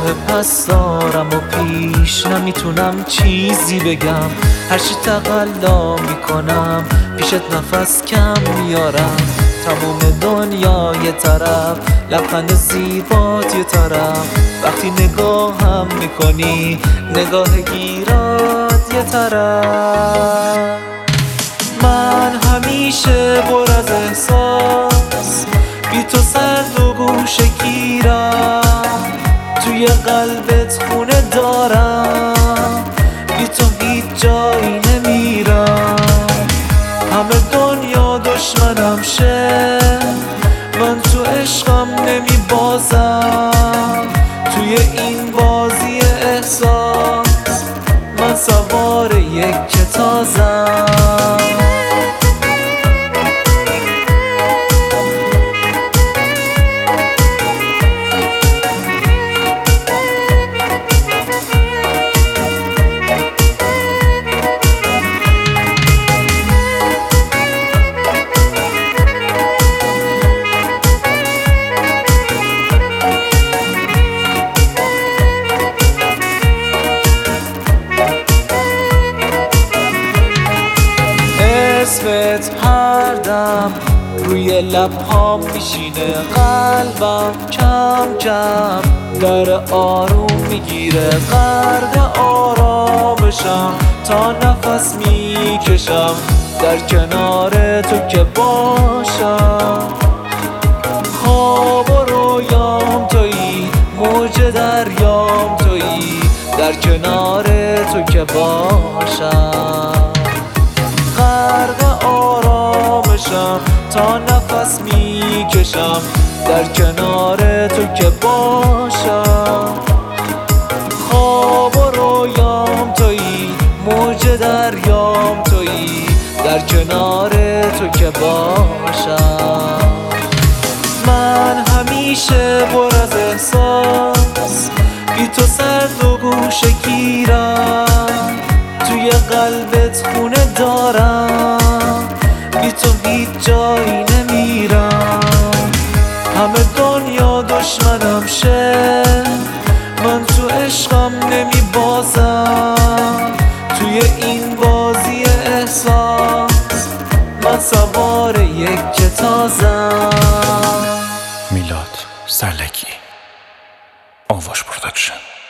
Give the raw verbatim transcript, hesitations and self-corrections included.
پس دارم و پیش نمیتونم چیزی بگم، هرچی تقلا میکنم پیشت نفس کم میارم. تموم دنیا یه طرف، لبخند زیبات یه طرف، وقتی نگاهم میکنی نگاه گیرات یه طرف. من همیشه پر از احساس، بی تو سرد و گوشه گیرم، توی قلبت خونه دارم، بی تو هیچ جایی نمیرم. همه دنیا دشمنم شه، من تو عشقم نمی بازم، توی این بازی احساس من سوار یک کتازم. اسمت هر دم روی لبهام میشینه، قلبم کم کم در آروم میگیره. غرق آرامشم تا نفس میکشم، در کنار تو که باشم. خواب و رویام تویی، موج دریام تویی، در کنار تو که باشم. غرق آرامشم تا نفس میکشم، در کنار تو که باشم. خواب و رویام تویی، موج دریام تویی، در کنار تو که باشم. من همیشه پر از احساس، بی تو سرد و گوشه گیرم، توی قلبت خونه دارم، بی تو هیچ جایی نمیرم. همه دنیا دشمنم شه، من تو عشقم نمی بازم، توی این بازی احساس من سوار یک کتازم. میلاد سرلکی، آواش پروداکشن.